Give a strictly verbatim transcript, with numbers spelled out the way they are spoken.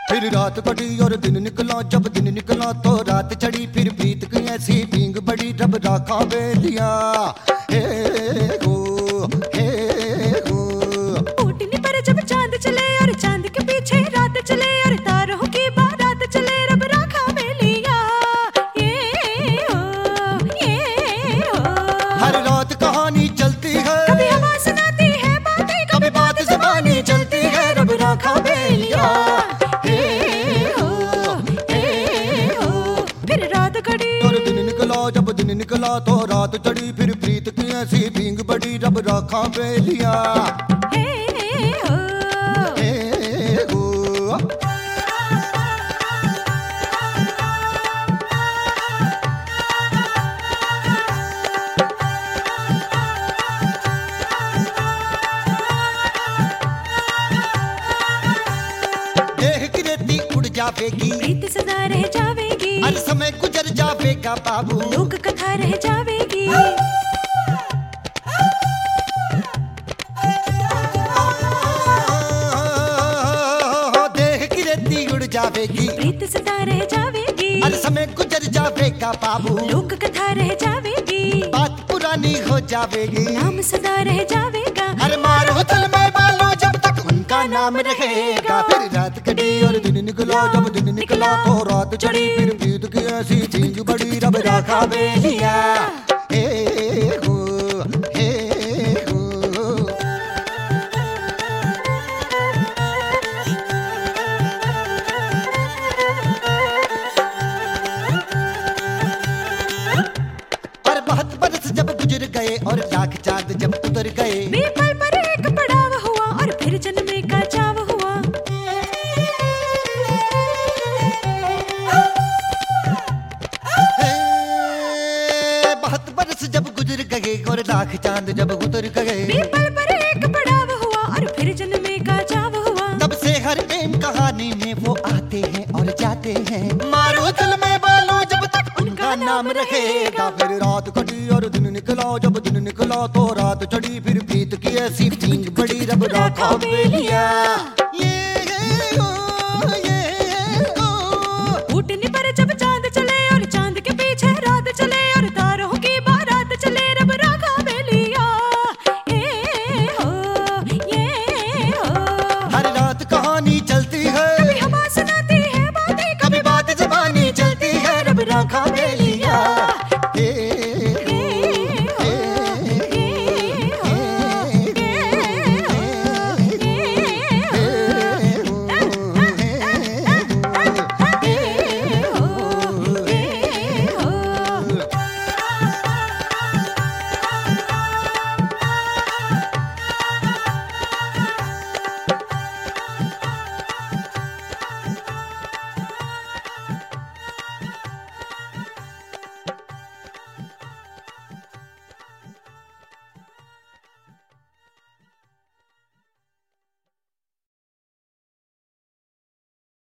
फिर रात कटी और दिन निकला, जब दिन निकला तो रात चढ़ी, फिर प्रीत की ऐसी भींग बड़ी, रब राखा बेलिया। हे हो हे हो ऊटनी पर जब चांद चले और चांद के पीछे रात चले, और तारों की बारात चले, रब राखा बेलिया। ये हो ये हो हर रात कहानी चलती है, कभी हवा सुनाती है बातें, कभी बात ज़बानी चलती है, रब राखा बेलिया। फिर रात कटी और दिन निकला, जब दिन निकला तो रात चढ़ी, फिर प्रीत की ऐसी भींग बड़ी, रब राखा बेलिया। हे हो हे हो देह की रेती उड़ जावेगी, प्रीत सदा रह जावेगी, हर समय गुजर जावेगा बाबू, लोक कथा रह जावेगी। देह की रेती उड़ जावेगी, प्रीत सदा रह जावेगी, हर समय गुजर जावेगा बाबू, लोक कथा रह जावेगी, बात पुरानी हो जावेगी, नाम सदा रह जावेगा। हर मारो तल में बालो जब तक उनका नाम रहेगा। फिर रात कटी और दिन निकला, जब दिन निकला तो रात चढ़ी, फिर प्रीत की ऐसी भींग बड़ी, रब राखा बेलिया। हे हो हे हो और बहुत बरस जब गुजर गए और लाख चांद जब उतर गए, पल पर एक पड़ाव हुआ और फिर जन्मे का चाव हुआ। हे, बहुत बरस जब गुजर गए और लाख चांद जब उतर गए, पल पर एक पड़ाव हुआ और फिर जन्मे का चाव हुआ। तब से हर प्रेम कहानी में वो आते हैं और जाते हैं, मारो दिल में बालो जब तक उनका नाम रहेगा। फिर रात कटी और दिन निकला, जब दिन निकला तो रात चढ़ी, फिर प्रीत की ऐसी भींग बड़ी, रब राखा बेलिया। ये